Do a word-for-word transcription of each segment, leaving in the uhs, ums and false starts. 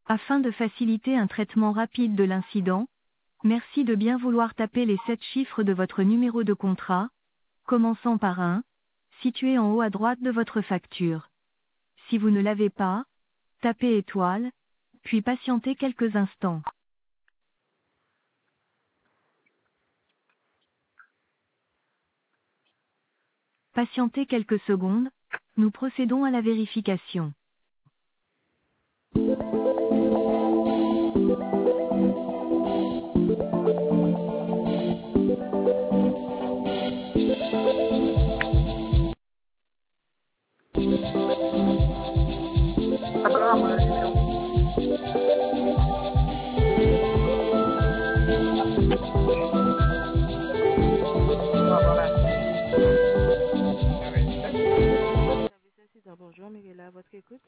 Afin de faciliter un traitement rapide de l'incident, merci de bien vouloir taper les sept chiffres de votre numéro de contrat, commençant par un, situé en haut à droite de votre facture. Si vous ne l'avez pas, tapez étoile, puis patientez quelques instants. Patientez quelques secondes, nous procédons à la vérification. Service incident, bonjour, Mirella, à votre écoute.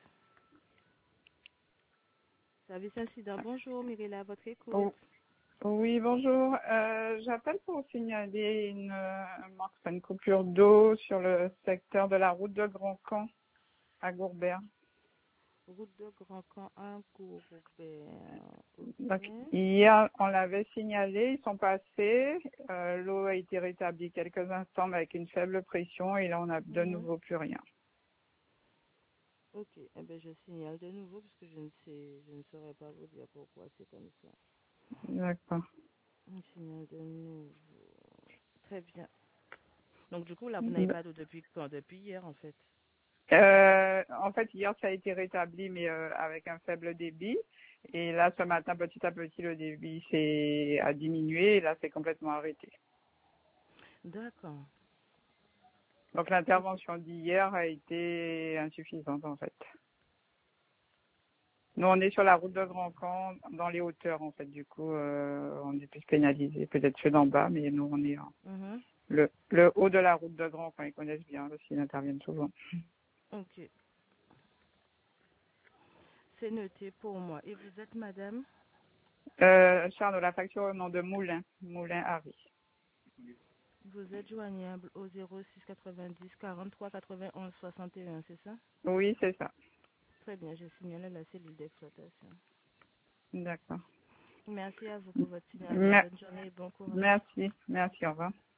Service incident, bonjour, Mirella, à votre écoute. Oh, oui, bonjour. Euh, J'appelle pour signaler une, euh, manque- enfin, une coupure d'eau sur le secteur de la route de Grand Camp à Gourbert. Route de Grand Camp à Gourbert. Donc, Ok. hier, on l'avait signalé, ils sont passés. Euh, L'eau a été rétablie quelques instants, mais avec une faible pression, et là, on n'a de Mhm. nouveau plus rien. Ok, eh ben, je signale de nouveau parce que je ne sais, je ne saurais pas vous dire pourquoi c'est comme ça. D'accord. Je signale de nouveau. Très bien. Donc du coup, là, vous n'avez pas d'eau depuis quand? Depuis hier, en fait. Euh, en fait, hier, ça a été rétabli, mais euh, avec un faible débit. Et là, ce matin, petit à petit, le débit s'est a diminué, et là, c'est complètement arrêté. D'accord. Donc Ok. l'intervention d'hier a été insuffisante en fait. Nous on est sur la route de Grand Camp, dans les hauteurs en fait, du coup euh, on est plus pénalisé, peut-être ceux d'en bas, mais nous on est en... Mhm. le, le haut de la route de Grand Camp, ils connaissent bien parce qu'ils interviennent souvent. Ok. C'est noté pour moi. Et vous êtes madame? Euh, Charles, la facture au nom de Moulin, Moulin Harry. Vous êtes joignable au zéro six quatre-vingt-dix quarante-trois quatre-vingt-onze soixante et un, c'est ça? Oui, c'est ça. Très bien, je signale à la cellule d'exploitation. D'accord. Merci à vous pour votre signalement. Mer- Bonne journée et bon courage. Merci, merci, au revoir.